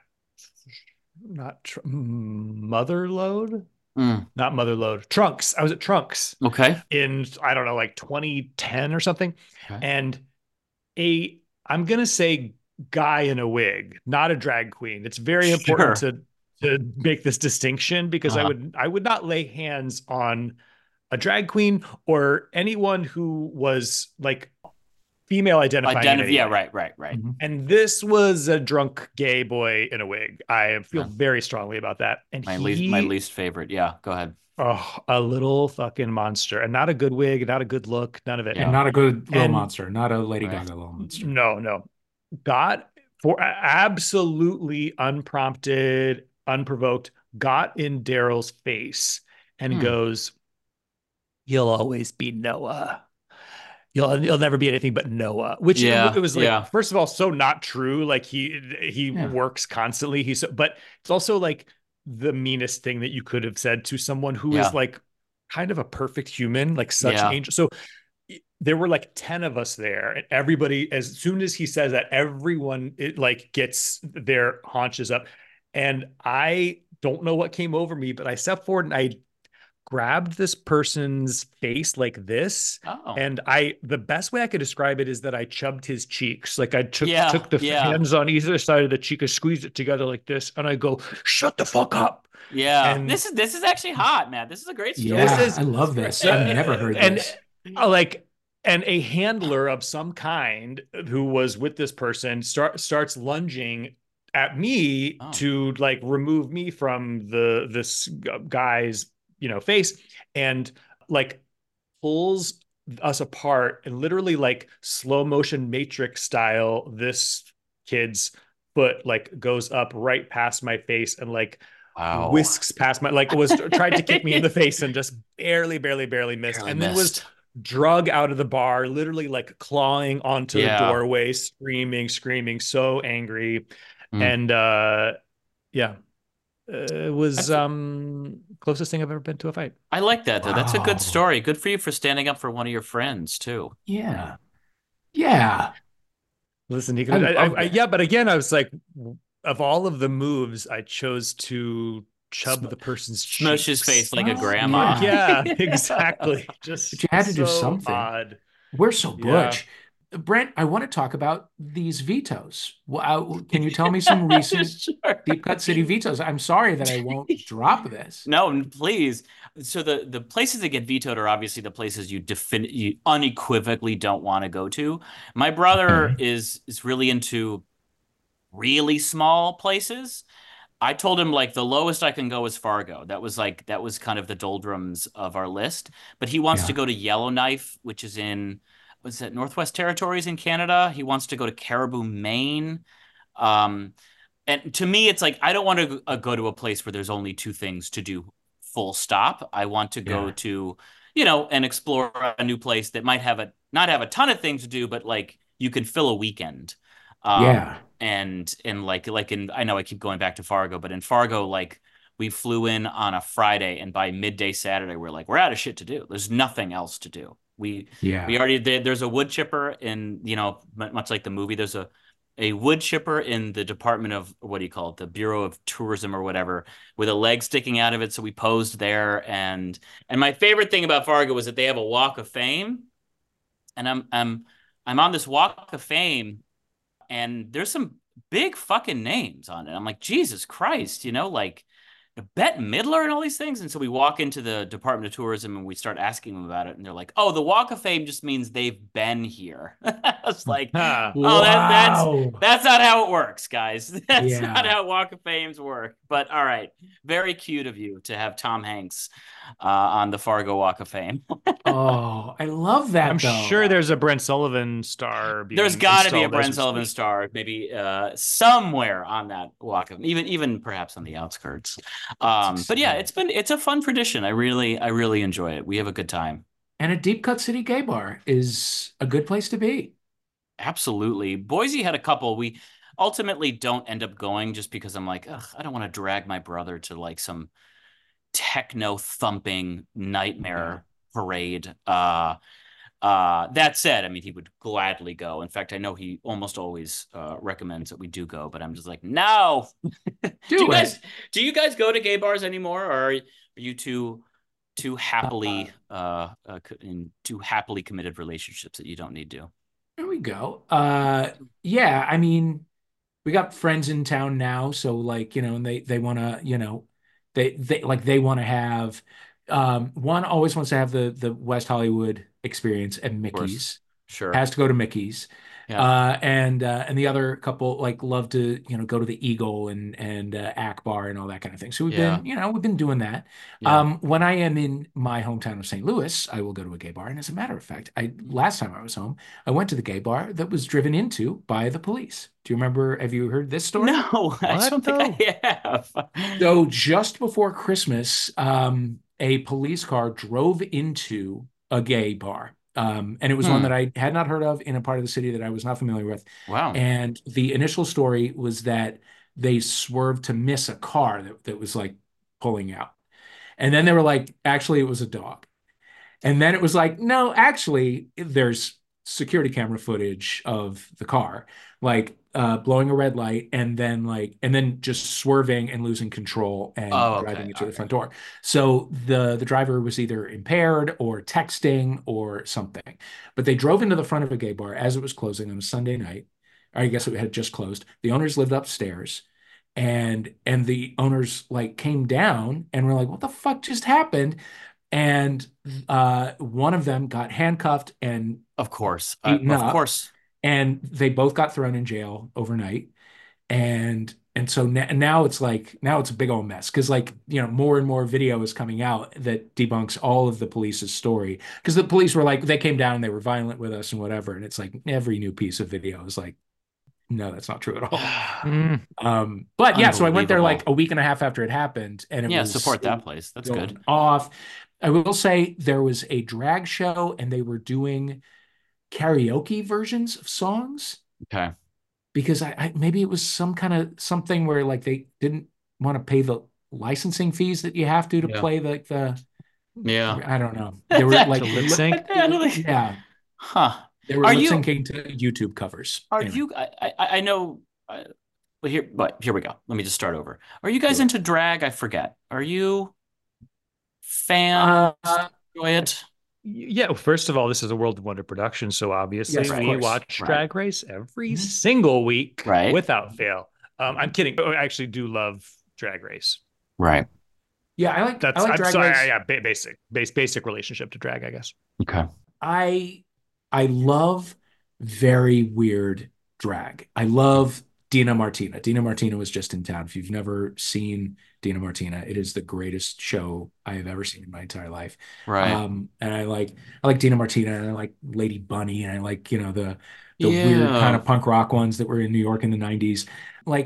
not Motherlode, Mm. not Motherlode, Trunks. I was at Trunks Okay. in I don't know, like 2010 or something, Okay. and I'm gonna say guy in a wig, not a drag queen. It's very important Sure. to make this distinction because Uh-huh. I would not lay hands on a drag queen or anyone who was like female identifying in any Yeah, way. right. Mhm. And this was a drunk gay boy in a wig. I feel Yeah. very strongly about that. And My he least favorite. Yeah, go ahead. oh, a little fucking monster, and not a good wig, not a good look, none of it. And Yeah. not a good little And monster, not a Lady Right. Gaga little monster. no, got for absolutely unprompted, unprovoked, got in Daryl's face and Hmm. goes, "You'll always be Noah. You'll never be anything but Noah." Which Yeah, it was like, yeah. first of all, so not true. Like he Yeah. works constantly. But it's also like the meanest thing that you could have said to someone who Yeah. is like kind of a perfect human, like such an Yeah. angel. So there were like 10 of us there, and everybody, as soon as he says that, everyone it like gets their haunches up. And I don't know what came over me, but I stepped forward and I grabbed this person's face like this. Oh. And the best way I could describe it is that I chubbed his cheeks. Like I took the Yeah. hands on either side of the cheek, I squeezed it together like this, and I go, "Shut the fuck up." Yeah. And This is actually hot, man. This is a great story. Yeah, This is- I love this. great. I've never heard and this. like and a handler of some kind who was with this person starts lunging at me Oh. to like remove me from this guy's face, and like pulls us apart, and literally like slow motion Matrix style, this kid's foot like goes up right past my face and like Wow. whisks past my, like was tried to kick me in the face and just barely missed, Barely and then was missed. drug out of the bar, literally like clawing onto the Yeah. doorway, screaming, so angry. Mm. And yeah, it was That's closest thing I've ever been to a fight. I like that though. That's a good wow. story. Good for you for standing up for one of your friends too. Yeah. Yeah. Listen, he I could, love yeah, that. but again, I was like, of all of the moves, I chose to chub Sm the person's Smush his face cheeks. like a Well, grandma. yeah. Yeah, exactly. But Just you had to do so something. odd. We're so Yeah. butch. Brent, I want to talk about these vetoes. Can you tell me some recent Sure. Deep Cut City vetoes? I'm sorry that I won't drop this. No, please. So the places that get vetoed are obviously the places you unequivocally don't want to go to. My brother Okay. is really into really small places. I told him like the lowest I can go is Fargo. That was kind of the doldrums of our list. But he wants to Yeah. go to Yellowknife, which is in what's that, Northwest Territories in Canada. He wants to go to Caribou, Maine. Um, and to me, it's like I don't want to go to a place where there's only two things to do, full stop. I want to go Yeah. to, and explore a new place that might have a not have a ton of things to do, but like you can fill a weekend. Yeah. And like in I know I keep going back to Fargo, but in Fargo, like we flew in on a Friday, and by midday Saturday, we're out of shit to do. There's nothing else to do. We Yeah. already there's a wood chipper in, much like the movie, there's a wood chipper in the Department of, what do you call it, the Bureau of Tourism or whatever, with a leg sticking out of it. So we posed there, and my favorite thing about Fargo was that they have a Walk of Fame, and I'm on this Walk of Fame, and there's some big fucking names on it. I'm like, Jesus Christ, like Bette Midler and all these things. And so we walk into the Department of Tourism and we start asking them about it. And they're like, oh, the Walk of Fame just means they've been here. I was like, Ah, oh, Wow. that's not how it works, guys. That's not Yeah. how Walk of Fames work. But all right, very cute of you to have Tom Hanks on the Fargo Walk of Fame. Oh, I love I'm that sure though. there's a Brent Sullivan star There's being got to be a installed as Brent we Sullivan speak. star, maybe somewhere on that walk of, even perhaps on the outskirts. But yeah, Succeed. it's a fun tradition. I really enjoy it. We have a good time. And a Deep Cut City gay bar is a good place to be. Absolutely. Boise had a couple. We ultimately don't end up going just because I'm like, ugh, I don't want to drag my brother to like some techno thumping Yeah. nightmare parade. That said, I mean, he would gladly go. In fact, I know he almost always recommends that we do go, but I'm just like, no. Do you Do guys it. do you guys go to gay bars anymore, or are you too Uh, happily in too happily committed relationships that you don't need to? there we go. Yeah, I mean, we got friends in town now, so like, and they want to, they want to have one always wants to have the West Hollywood experience at Of course. Mickey's. Sure. Has to go to Mickey's. Yeah. And the other couple like love to, go to the Eagle and Akbar and all that kind of thing. So Yeah. we've been doing that. Yeah. When I am in my hometown of St. Louis, I will go to a gay bar. And as a matter of fact, I last time I was home, I went to the gay bar that was driven into by the police. Do you remember? Have you heard this story? No, I What don't think though? I have. So just before Christmas, a police car drove into a gay bar. And it was one that Hmm. I had not heard of in a part of the city that I was not familiar with. Wow. And the initial story was that they swerved to miss a car that was like pulling out. And then they were like, actually, it was a dog. And then it was like, no, actually, there's security camera footage of the car, like blowing a red light and then just swerving and losing control and Oh, driving okay. into All the front right. door. So the driver was either impaired or texting or something. But they drove into the front of a gay bar as it was closing on a Sunday night. I guess it had just closed. The owners lived upstairs and the owners like came down and were like, what the fuck just happened? And one of them got handcuffed and Of course. beaten Of up, course. and they both got thrown in jail overnight. And so now it's like now it's a big old mess because like more and more video is coming out that debunks all of the police's story because the police were like they came down and they were violent with us and whatever, and it's like every new piece of video is like no, that's not true at all. Mm. But yeah, so I went there like Unbelievable. a week and a half after it happened, and it Yeah, was support that place. That's good. going off. I will say there was a drag show and they were doing karaoke versions of songs Okay. because maybe it was some kind of something where like they didn't want to pay the licensing fees that you have to Yeah. play the Yeah. I don't know. They were like To lip sync? yeah, Huh. they were Are lip you, syncing to YouTube covers. are Anyway, you, I know, but here we go. Let me just start over. Are you guys do it. into drag? I forget. Are you Uh, fans? Enjoy it? Yeah, well, first of all, this is a World of Wonder production, so obviously yes, of Right. we course. watch Right. Drag Race every Mhm. single week Right. without fail. I'm kidding. Oh, I actually do love Drag Race. Right. Yeah, I That's like I'm Drag sorry, Race. yeah, basic relationship to drag, I guess. Okay. I I love very weird drag. I love Dina Martina. Dina Martina was just in town. If you've never seen Dina Martina, it is the greatest show I have ever seen in my entire life. Right. And I like Dina Martina and I like Lady Bunny and I like, the weird kind Yeah. of punk rock ones that were in New York in the 90s. Like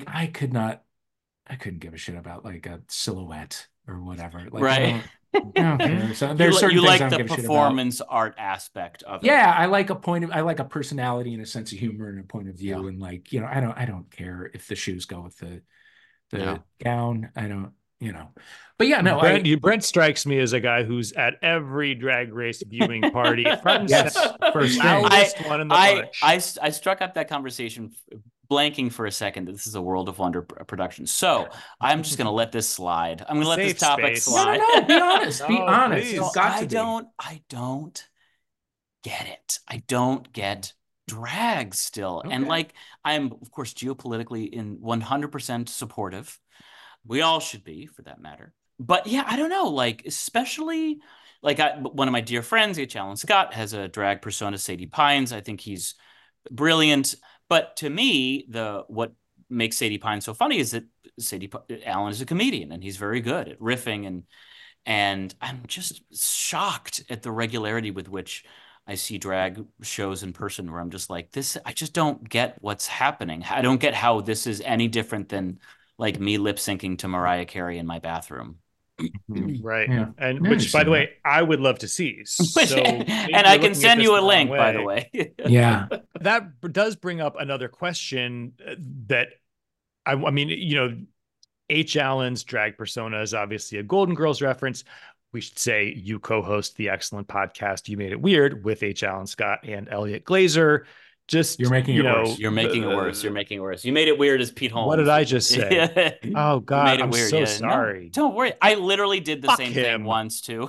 I couldn't give a shit about like a silhouette or whatever. Like Right. I don't care. So You there's certain you things I like don't the give a shit about. performance art aspect of it. Yeah, I like a personality and a sense of humor and a point of view. Yeah. And like, I don't care if the shoes go with the Yeah. gown. I don't, but yeah, no, Brent strikes me as a guy who's at every Drag Race viewing party, front and yes, center, first thing. loudest one in the bunch. I struck up that conversation blanking for a second that this is a World of Wonder production. So I'm just going to let this slide. I'm going to let this Safe topic space. slide. No, be honest. Be No, honest. please. It's got to be. I don't get it. I don't get drag still. And Okay. like, I'm, of course, geopolitically in 100% supportive. We all should be, for that matter. But yeah, I don't know. Like, especially like one of my dear friends, H. Alan Scott, has a drag persona, Sadie Pines. I think he's brilliant. But to me, what makes Sadie Pines so funny is that Alan is a comedian and he's very good at riffing and I'm just shocked at the regularity with which I see drag shows in person where I'm just like, this, I just don't get what's happening. I don't get how this is any different than like me lip syncing to Mariah Carey in my bathroom. Right. Yeah. And I which, by understand the way, I would love to see. So And maybe I you're can looking at send this you a the wrong link, by the way. way. Yeah. That does bring up another question that I mean, H. Allen's drag persona is obviously a Golden Girls reference. We should say you co-host the excellent podcast You Made It Weird with H. Allen Scott and Elliot Glazer. Just You're making it worse. You're making it worse. You're making it worse. You made it weird as Pete Holmes. What did I just say? Oh You God, made it I'm weird. so Yeah, no, sorry. don't worry. I literally did the Fuck same him. thing once too.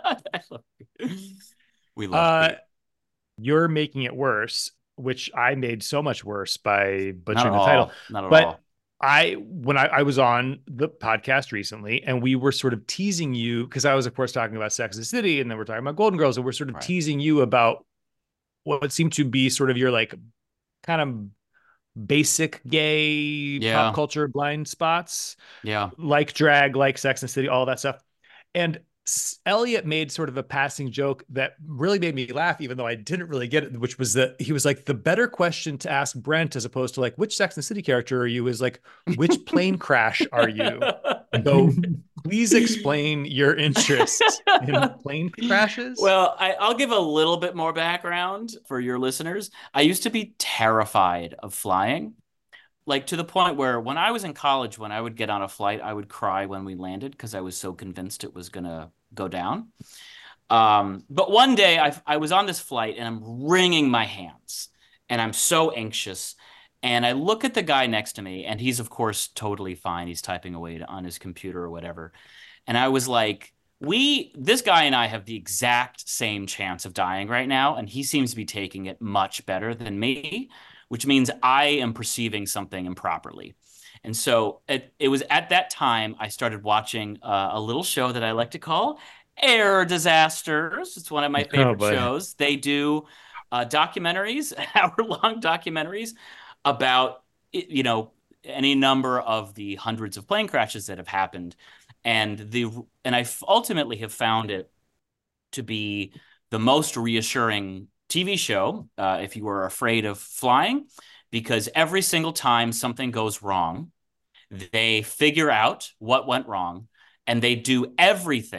We love Pete. You're making it worse, which I made so much worse by Not butchering at the all. title. Not at But all. when I was on the podcast recently and we were sort of teasing you because I was of course talking about Sex and the City and then we're talking about Golden Girls and we're sort of Right. teasing you about what seemed to be sort of your like kind of basic gay pop culture blind spots, Yeah. like drag, like Sex and the City, all that stuff. And Elliot made sort of a passing joke that really made me laugh, even though I didn't really get it, which was that he was like, the better question to ask Brent, as opposed to like, which Sex and the City character are you, is like, which plane crash are you? So please explain your interest in plane crashes. Well, I'll give a little bit more background for your listeners. I used to be terrified of flying, like to the point where when I was in college, when I would get on a flight, I would cry when we landed because I was so convinced it was going to go down. But one day I was on this flight and I'm wringing my hands and I'm so anxious. And I look at the guy next to me and he's, of course, totally fine. He's typing away on his computer or whatever. And I was like, this guy and I have the exact same chance of dying right now. And he seems to be taking it much better than me, which means I am perceiving something improperly. And so it was at that time I started watching a little show that I like to call Air Disasters. It's one of my favorite shows. They do documentaries, hour-long documentaries about, any number of the hundreds of plane crashes that have happened. And I ultimately have found it to be the most reassuring TV show if you were afraid of flying, because every single time something goes wrong, they figure out what went wrong and they do everything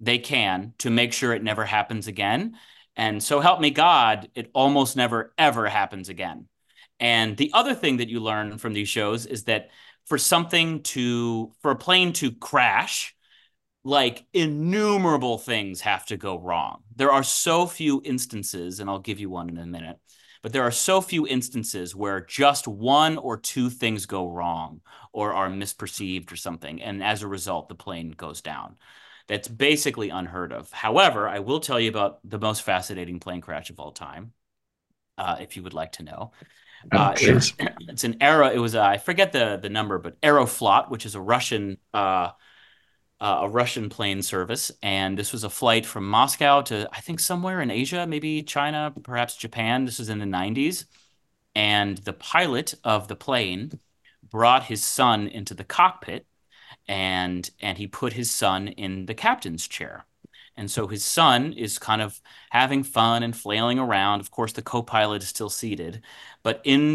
they can to make sure it never happens again. And so help me God, it almost never, ever happens again. And the other thing that you learn from these shows is that for a plane to crash, like innumerable things have to go wrong. There are so few instances, and I'll give you one in a minute, but there are so few instances where just one or two things go wrong or are misperceived or something. And as a result, the plane goes down. That's basically unheard of. However, I will tell you about the most fascinating plane crash of all time, if you would like to know. It's an Aero. It was I forget the number, but Aeroflot, which is a Russian plane service, and this was a flight from Moscow to I think somewhere in Asia, maybe China, perhaps Japan. This was in the 90s, and the pilot of the plane brought his son into the cockpit, and he put his son in the captain's chair. And so his son is kind of having fun and flailing around. Of course, the co-pilot is still seated, but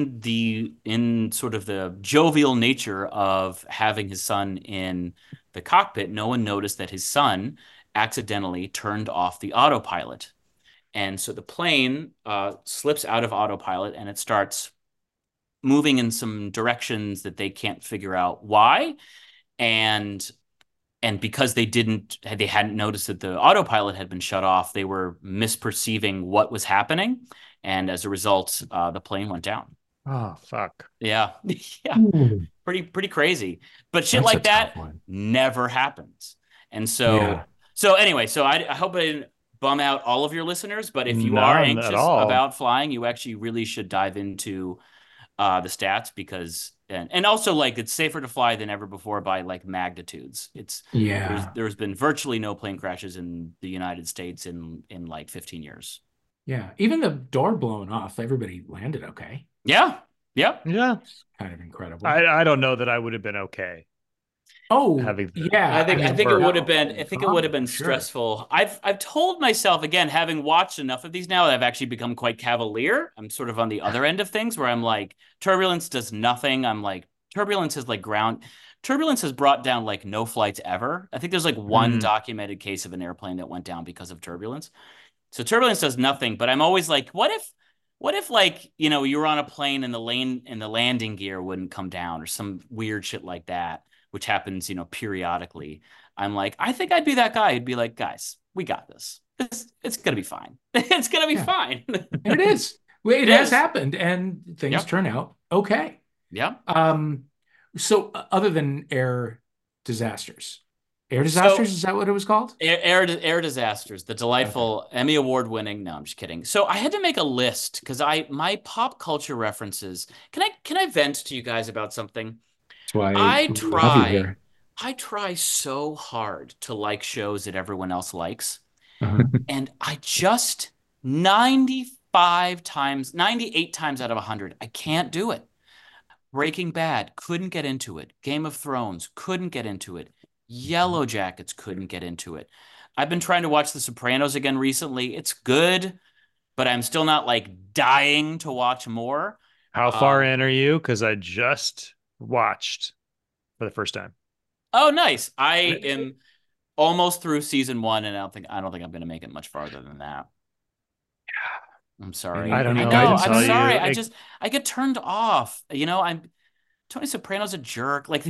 in sort of the jovial nature of having his son in the cockpit, no one noticed that his son accidentally turned off the autopilot. And so the plane slips out of autopilot and it starts moving in some directions that they can't figure out why. And because they hadn't noticed that the autopilot had been shut off, they were misperceiving what was happening. And as a result, the plane went down. Oh, fuck. Yeah. Yeah. Ooh, Pretty crazy. But shit that's a like that tough one. never happens. And so, Yeah. anyway, I hope I didn't bum out all of your listeners, but if you are None at anxious all. about flying, you actually really should dive into the stats because and also like it's safer to fly than ever before by like magnitudes. Yeah. There's been virtually no plane crashes in the United States in like 15 years. Yeah. Even the door blowing off, everybody landed okay. Yeah. Yep. Yeah. Kind of incredible. I don't know that I would have been okay. Oh, having the- yeah. I think it would have been. I think it would have been Sure. stressful. I've told myself again, having watched enough of these now, that I've actually become quite cavalier. I'm sort of on the other end of things where I'm like, turbulence does nothing. I'm like, turbulence has like ground. Turbulence has brought down like no flights ever. I think there's like one documented case of an airplane that went down because of turbulence. So turbulence does nothing. But I'm always like, what if like, you know, you were on a plane and the landing gear wouldn't come down or some weird shit like that, which happens, you know, periodically. I'm like, I think I'd be that guy. I'd be like, guys, we got this. It's going to be fine. It's going to be fine. And it is. Well, it It has is. happened and things Yep. turn out okay. Yeah. So other than air disasters, is that what it was called? Air disasters, the delightful Emmy Award winning. No, I'm just kidding. So I had to make a list because my pop culture references. Can I vent to you guys about something? That's why I we love you try. here. I try so hard to like shows that everyone else likes. Uh-huh. And I just 98 times out of 100, I can't do it. Breaking Bad, couldn't get into it. Game of Thrones, couldn't get into it. Yellow Jackets, couldn't get into it. I've been trying to watch The Sopranos again recently. It's good, but I'm still not like dying to watch more. How far in are you? Because I just watched for the first time. Oh, nice. I am almost through season 1, and I don't think I'm going to make it much farther than that. I'm sorry. I don't know. I'm sorry. You. I get turned off. You know, Tony Soprano's a jerk. Like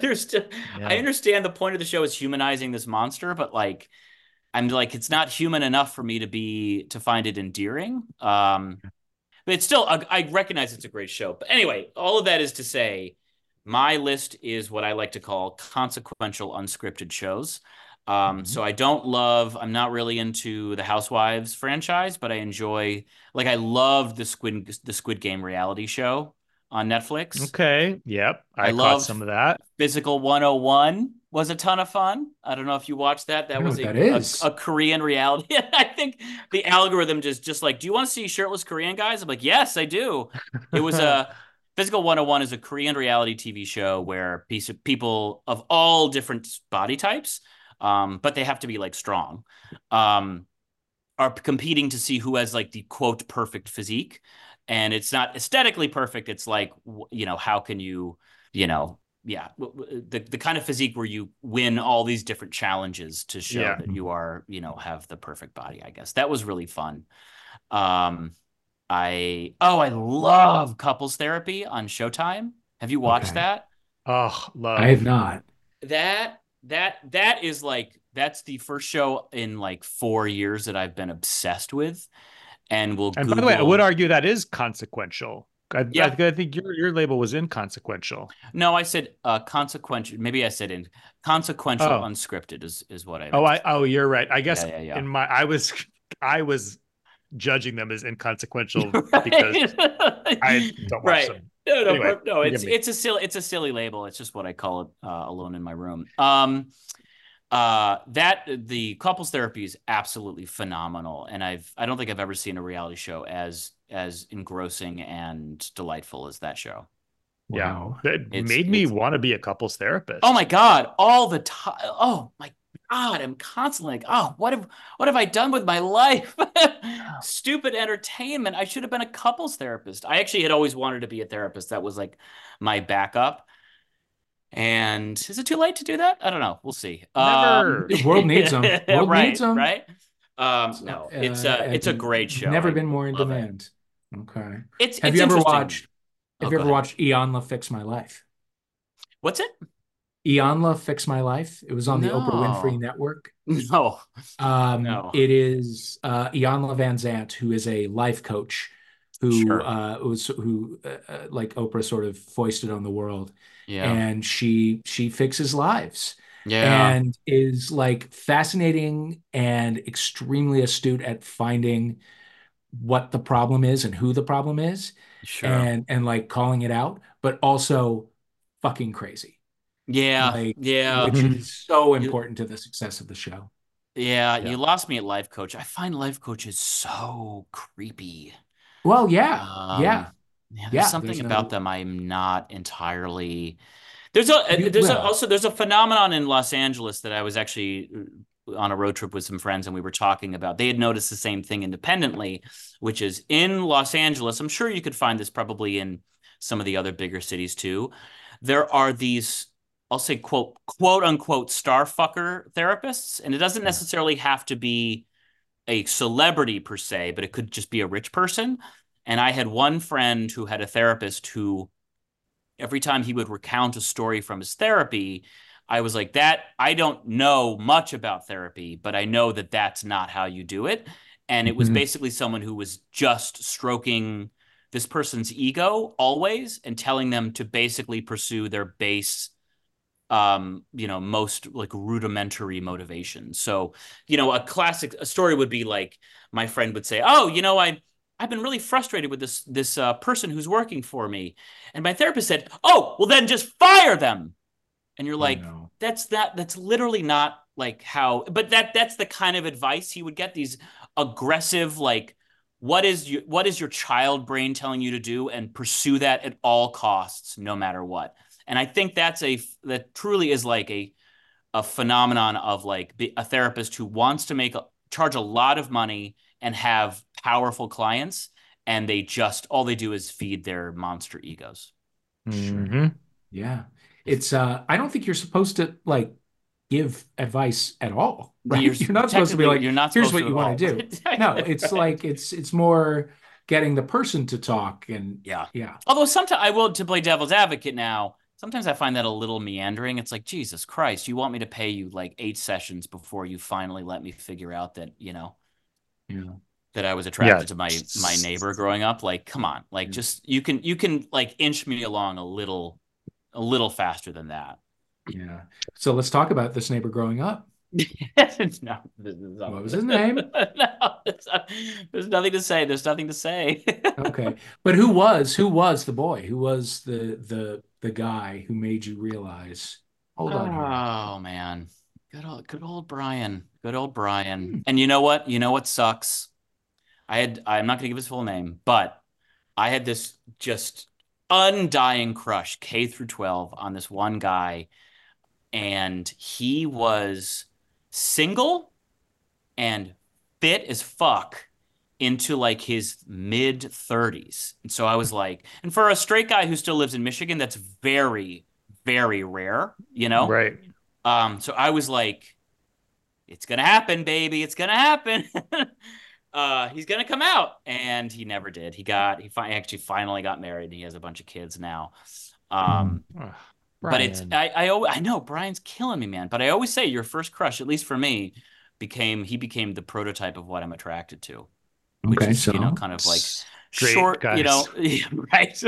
I understand the point of the show is humanizing this monster, but like I'm like it's not human enough for me to find it endearing. But it's still I recognize it's a great show. But anyway, all of that is to say my list is what I like to call consequential unscripted shows. So I'm not really into the Housewives franchise, but I love the Squid Game reality show on Netflix. Okay. Yep. I caught love some of that. Physical 101 was a ton of fun. I don't know if you watched that. That was a Korean reality. I think the algorithm just like, do you want to see shirtless Korean guys? I'm like, yes, I do. It was Physical 101 is a Korean reality TV show where people of all different body types, but they have to be like strong, are competing to see who has like the quote perfect physique. And it's not aesthetically perfect. It's like, you know, how can you, you know, the kind of physique where you win all these different challenges to show Yeah. that you are, have the perfect body, I guess. That was really fun. I love couples therapy on Showtime. Have you watched Okay. that? Oh, I have love. not. That is like that's the first show in like 4 years that I've been obsessed with, and will And by the way, I would Google. argue that is consequential. I Yeah, think your label was inconsequential. no, I said consequential. Maybe I said in consequential Oh, unscripted is what I oh, meant to say. you're right. I guess Yeah. I was judging them as inconsequential because Right. I don't watch Right. them. No, Anyway, no. forgive me. It's a silly label. It's just what I call it, alone in my room. That the couples therapy is absolutely phenomenal, and I don't think I've ever seen a reality show as engrossing and delightful as that show. Yeah, Wow. that It's made me it's want to be a couples Oh my therapist. God, all the time. Oh my God, I'm constantly like, oh, what have I done with my life? Stupid entertainment. I should have been a couples therapist. I actually had always wanted to be a therapist. That was like my backup. And is it too late to do that? I don't know. We'll see. Never. The world needs them. World needs Right, them. right. So, No, it's a and great show. never I been more in love it. demand. Okay. Have It's you ever interesting. watched Oh, have you go ever ahead. watched Iyanla Fix My Life? What's it? Iyanla Fix My Life. It was on the Oprah Winfrey No, Network. no, no. It is Iyanla Van Zant, who is a life coach who Sure. like Oprah sort of foisted on the world, Yeah. and she fixes lives Yeah. and is like fascinating and extremely astute at finding what the problem is and who the problem is, Sure. and like calling it out, but also fucking crazy, Yeah. like, Yeah. which is so You, important to the success of the show. yeah. Yeah. You lost me at life coach. I find life coaches so creepy. Well, yeah, Um, yeah, yeah, there's yeah. something There's about no them I'm not entirely. you. Well, There's a phenomenon in Los Angeles that I was actually on a road trip with some friends and we were talking about. They had noticed the same thing independently, which is in Los Angeles. I'm sure you could find this probably in some of the other bigger cities too. There are these, I'll say quote unquote star fucker therapists, and it doesn't yeah. necessarily have to be a celebrity per se, but it could just be a rich person. And I had one friend who had a therapist who every time he would recount a story from his therapy, I was like, that I don't know much about therapy, but I know that that's not how you do it. And it was Mhm. basically someone who was just stroking this person's ego always and telling them to basically pursue their base, most like rudimentary motivation. So, a story would be like my friend would say, oh, I've been really frustrated with this person who's working for me. And my therapist said, oh, well then just fire them. And you're Oh like, no. that's literally not like how, but that's the kind of advice he would get, these aggressive, like, what is your child brain telling you to do, and pursue that at all costs, no matter what. And I think that truly is like a phenomenon of like a therapist who wants to charge a lot of money and have powerful clients, and all they do is feed their monster egos. Sure. Hmm. Yeah. It's I don't think you're supposed to like give advice at all, You're right? You're not supposed to be technically like, you're not here's supposed what to you at want to all. do. No, it's like it's more getting the person to talk and Yeah. yeah. Although sometimes I will, to play devil's advocate now, sometimes I find that a little meandering. It's like, Jesus Christ, you want me to pay you like 8 sessions before you finally let me figure out that, Yeah. that I was Yeah. attracted to my neighbor growing up. Like, come on. Like, Yeah. just you can like inch me along a little faster than that. Yeah. So let's talk about this neighbor growing up. No, What was his name? no, there's nothing to say. There's nothing to say. Okay. But who was the boy? Who was the guy who made you realize, hold on here. Oh man. Good old Brian. Good old Brian. And you know what? You know what sucks? I'm not gonna give his full name, but I had this just undying crush, K through 12, on this one guy, and he was single and fit as fuck into like his mid 30s. And so I was like, and for a straight guy who still lives in Michigan, that's very, very rare, you know? Right. So I was like, it's gonna happen, baby. It's gonna happen. He's gonna come out, and he never did. Actually finally got married, and he has a bunch of kids now. Um, Ugh, but it's Brian. I know Brian's killing me, man. But I always say your first crush, at least for me, became the prototype of what I'm attracted to, which Okay, is, so kind of like Straight short, guys. right?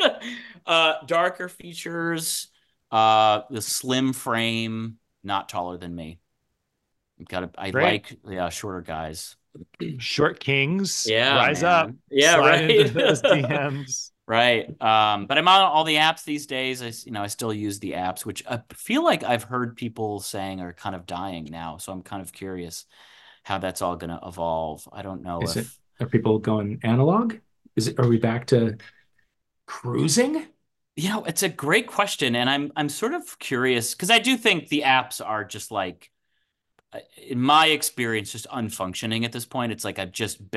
Darker features, the slim frame, not taller than me. I Great. like, shorter guys. Short kings, Yeah, rise up, man. Yeah, slide into right. those DMs. Right. But I'm on all the apps these days. I still use the apps, which I feel like I've heard people saying are kind of dying now. So I'm kind of curious how that's all going to evolve. I don't know is it if, are people going analog? Are we back to cruising? it's a great question. And I'm sort of curious because I do think the apps are just like, in my experience, just unfunctioning at this point. It's like I've just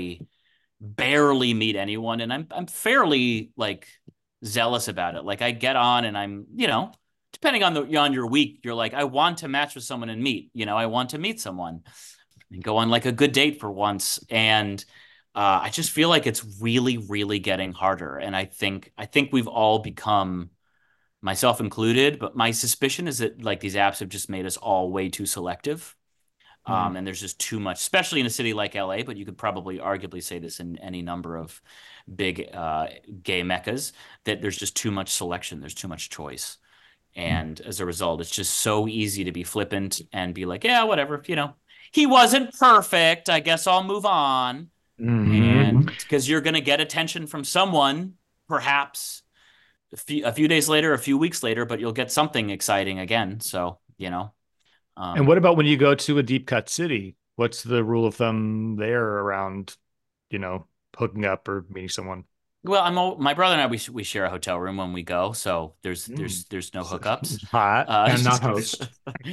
barely meet anyone, and I'm fairly like zealous about it. Like I get on and I'm, depending on your week, you're like, I want to match with someone and meet, I want to meet someone and go on like a good date for once. And I just feel like it's really, really getting harder. And I think we've all become, myself included, but my suspicion is that like these apps have just made us all way too selective. Mm. And there's just too much, especially in a city like LA, but you could probably arguably say this in any number of big gay meccas, that there's just too much selection. There's too much choice. And as a result, it's just so easy to be flippant and be like, yeah, whatever, he wasn't perfect. I guess I'll move on. Hmm. And because you're going to get attention from someone, perhaps a few days later, a few weeks later, but you'll get something exciting again. So, And um, what about when you go to a deep cut city? What's the rule of thumb there around, you know, hooking up or meeting someone? well, my brother and I, we share a hotel room when we go, so there's Mm. there's no hookups. Hot. And Just not kidding. host.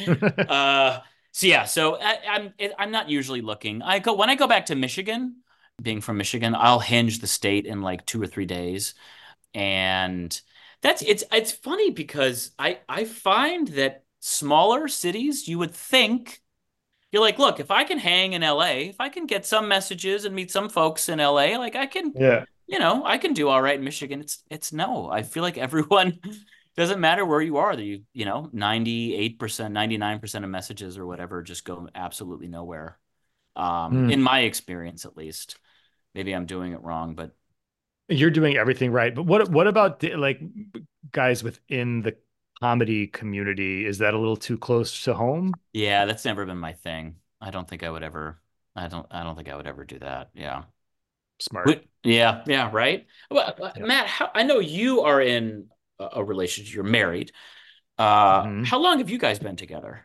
So yeah, I'm not usually looking. When I go back to Michigan, being from Michigan, I'll hinge the state in like 2 or 3 days, and it's funny because I find that smaller cities, you would think, you're like, look, if I can hang in LA, if I can get some messages and meet some folks in LA, like I can, Yeah. I can do all right in Michigan. It's no. I feel like everyone, doesn't matter where you are, that 98%, 99% of messages or whatever just go absolutely nowhere. In Mm. my experience, at least. Maybe I'm doing it wrong, but You're doing everything right. But what about like guys within the comedy community? Is that a little too close to home? yeah, that's never been my thing. I don't think I would ever. I don't think I would ever do that. Yeah. Smart. Yeah, yeah, right. Well, Yeah. Matt, I know you are in a relationship. You're married. Hmm. How long have you guys been together?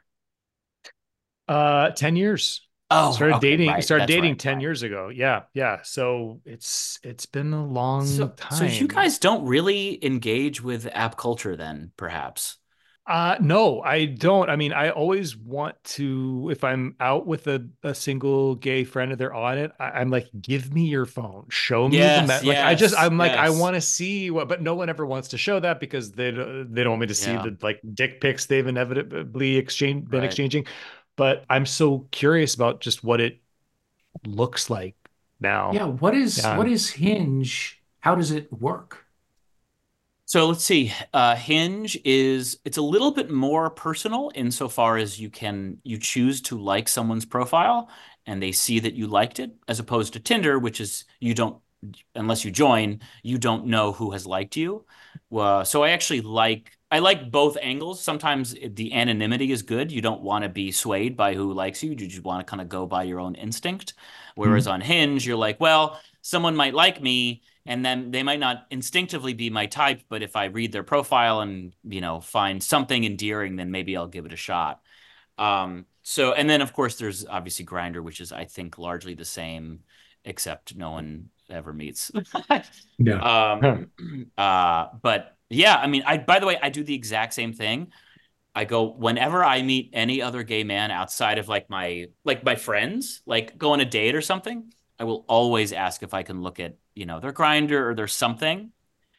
10 years. Oh, okay, right. Started That's dating right. 10 Right. years ago. Yeah, yeah. So it's been a long So you time. guys don't really engage with app culture then, perhaps? No, I don't. I mean, I always want to, if I'm out with a single gay friend and they're on it, I'm like, give me your phone, show me the Yes, met. yes, I'm like, I yes. want to see what, but no one ever wants to show that because they don't want me to see Yeah, the like dick pics they've inevitably been right. exchanging. But I'm so curious about just what it looks like now. Yeah, what Yeah. is Hinge? How does it work? So let's see. Hinge it's a little bit more personal insofar as you choose to like someone's profile and they see that you liked it, as opposed to Tinder, which is you don't, unless you join, you don't know who has liked you. So I like both angles. Sometimes the anonymity is good. You don't want to be swayed by who likes you. You just want to kind of go by your own instinct. Whereas Hmm. on Hinge, you're like, well, someone might like me and then they might not instinctively be my type, but if I read their profile and find something endearing, then maybe I'll give it a shot. And then of course there's obviously Grindr, which is I think largely the same, except no one ever meets. Yeah. Huh. um, but yeah, I mean, by the way, I do the exact same thing. I go whenever I meet any other gay man outside of like my friends, like go on a date or something, I will always ask if I can look at, their Grindr or their something.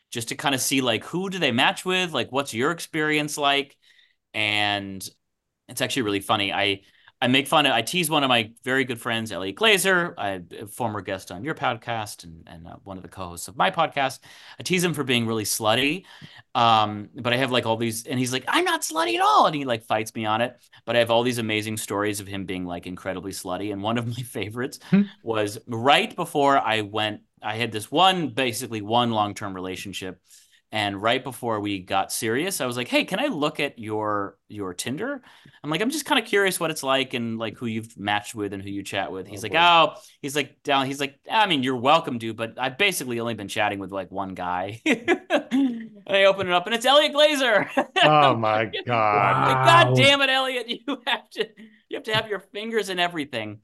just to kind of see like who do they match with, like what's your experience like, and it's actually really funny. I tease one of my very good friends, Elliot Glazer, a former guest on your podcast and one of the co-hosts of my podcast. I tease him for being really slutty. But I have like all these, and he's like, I'm not slutty at all. And he like fights me on it. But I have all these amazing stories of him being like incredibly slutty. And one of my favorites was right before I had this basically one long-term relationship. And right before we got serious, I was like, hey, can I look at your Tinder? I'm like, I'm just kind of curious what it's like and like who you've matched with and who you chat with. He's like, I mean, you're welcome to, but I've basically only been chatting with like one guy. And I open it up and it's Elliot Glazer. Oh my God. Wow. God damn it, Elliot. You have to have your fingers in everything.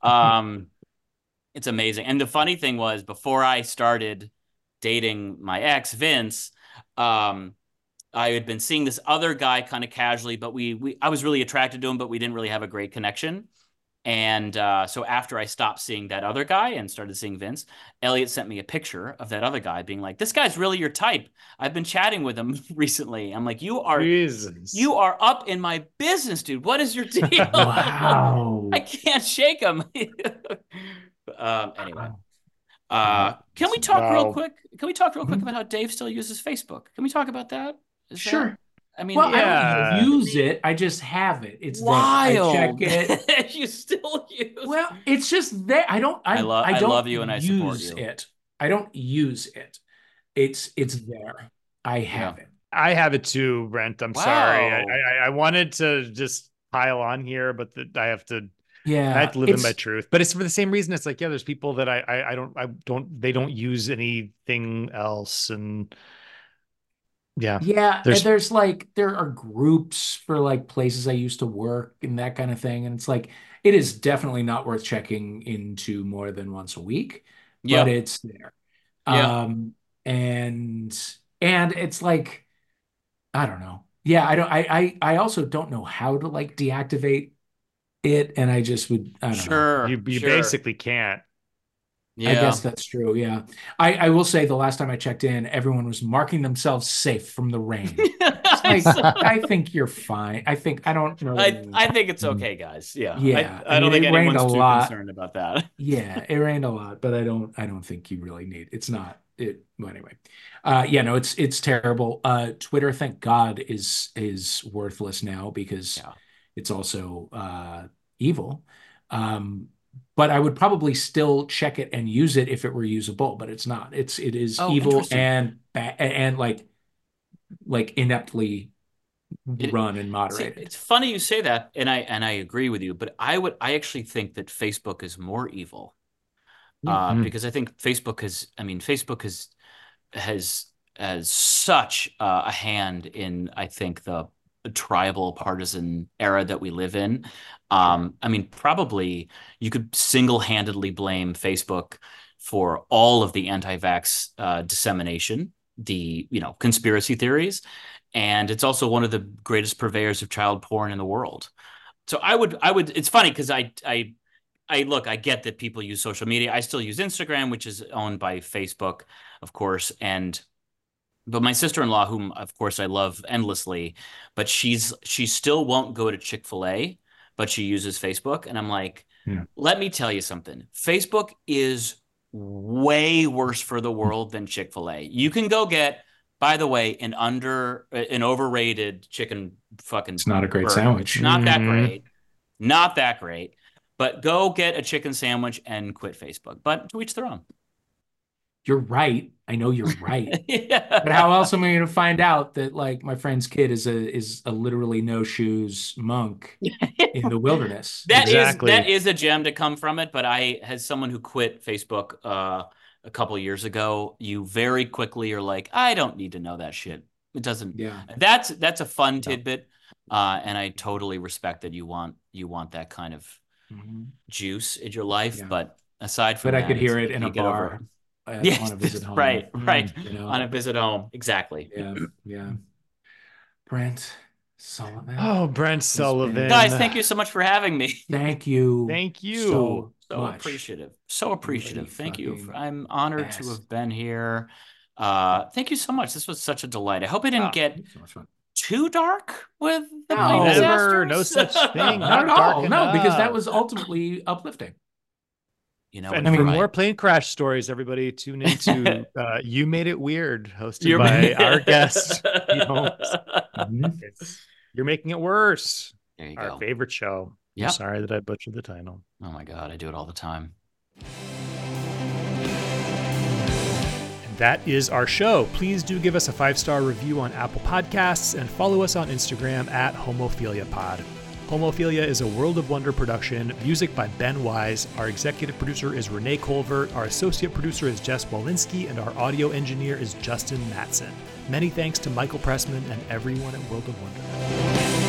It's amazing. And the funny thing was, before I started dating my ex, Vince, I had been seeing this other guy kind of casually, but I was really attracted to him, but we didn't really have a great connection. And so after I stopped seeing that other guy and started seeing Vince, Elliot sent me a picture of that other guy being like, this guy's really your type. I've been chatting with him recently. I'm like, you are up in my business, dude. What is your deal? Wow. I can't shake him. Anyway. Can we talk real quick? Can we talk real quick about how Dave still uses Facebook? Can we talk about that? Sure. I mean, well, yeah. I don't use it. I just have it. It's wild. There. I check it. You still use? Well, it's just there. I love you and I support you. It. I don't use it. It's there. I have it. I have it too, Brent. I'm sorry. I wanted to just pile on here, but I have to. Yeah, I have to live in my truth, but it's for the same reason. It's like, there's people that they don't use anything else. And there's like, there are groups for like places I used to work and that kind of thing. And it's like, it is definitely not worth checking into more than once a week, but it's there. Yeah. And it's like, I don't know. Yeah. I also don't know how to like deactivate it, and I just would, I don't know. You basically can't. Yeah. I guess that's true. Yeah. I will say the last time I checked in, everyone was marking themselves safe from the rain. I think you're fine. I don't know. I think it's okay, guys. Yeah. Yeah. I don't think anyone's too concerned about that. Yeah, it rained a lot, but I don't think you really need. It's not it. Well, anyway. No, it's terrible. Twitter, thank God, is worthless now because it's also evil. But I would probably still check it and use it if it were usable, but it's not. It is evil and like ineptly run and moderated. See, it's funny you say that, and I agree with you, but I actually think that Facebook is more evil. Because I think Facebook has such a hand in, I think, the tribal partisan era that we live in. I mean, probably you could single-handedly blame Facebook for all of the anti-vax dissemination, the conspiracy theories, and it's also one of the greatest purveyors of child porn in the world. So I would. It's funny because I get that people use social media. I still use Instagram, which is owned by Facebook, of course, but my sister-in-law, whom of course I love endlessly, but she still won't go to Chick-fil-A, but she uses Facebook. And I'm like, let me tell you something. Facebook is way worse for the world than Chick-fil-A. You can go get, by the way, an overrated chicken fucking. It's not a great burger. sandwich. Not that great. Not that great. But go get a chicken sandwich and quit Facebook. But to each their own. You're right. I know you're right. But how else am I going to find out that like my friend's kid is a literally no shoes monk in the wilderness? That is a gem to come from it. But as someone who quit Facebook a couple of years ago, you very quickly are like, I don't need to know that shit. It doesn't. Yeah. That's a fun tidbit, and I totally respect that you want that kind of juice in your life. But aside from that, I could hear it in a bar. On a visit home. Right. On a visit home. Exactly. Yeah. Brent Sullivan. Oh, Brent Sullivan. Guys, thank you so much for having me. Thank you. Thank you. So appreciative. So appreciative. Thank you. I'm honored to have been here. Thank you so much. This was such a delight. I hope I didn't get So much fun. too dark with the No. plane Never, disasters. no such thing. Not at dark all. No, because that enough. was ultimately uplifting. You know, And you're for right. more plane crash stories, everybody tune into You Made It Weird, hosted You're by right. our guest, Pete Holmes. Mhm. You're Making It Worse, There you our go. favorite show. I'm Yep. sorry that I butchered the title. Oh my God, I do it all the time. And that is our show. Please do give us a 5-star review on Apple Podcasts and follow us on Instagram at HomophiliaPod. Homophilia is a World of Wonder production, music by Ben Wise. Our executive producer is Renee Colvert, our associate producer is Jess Walensky, and our audio engineer is Justin Matson. Many thanks to Michael Pressman and everyone at World of Wonder.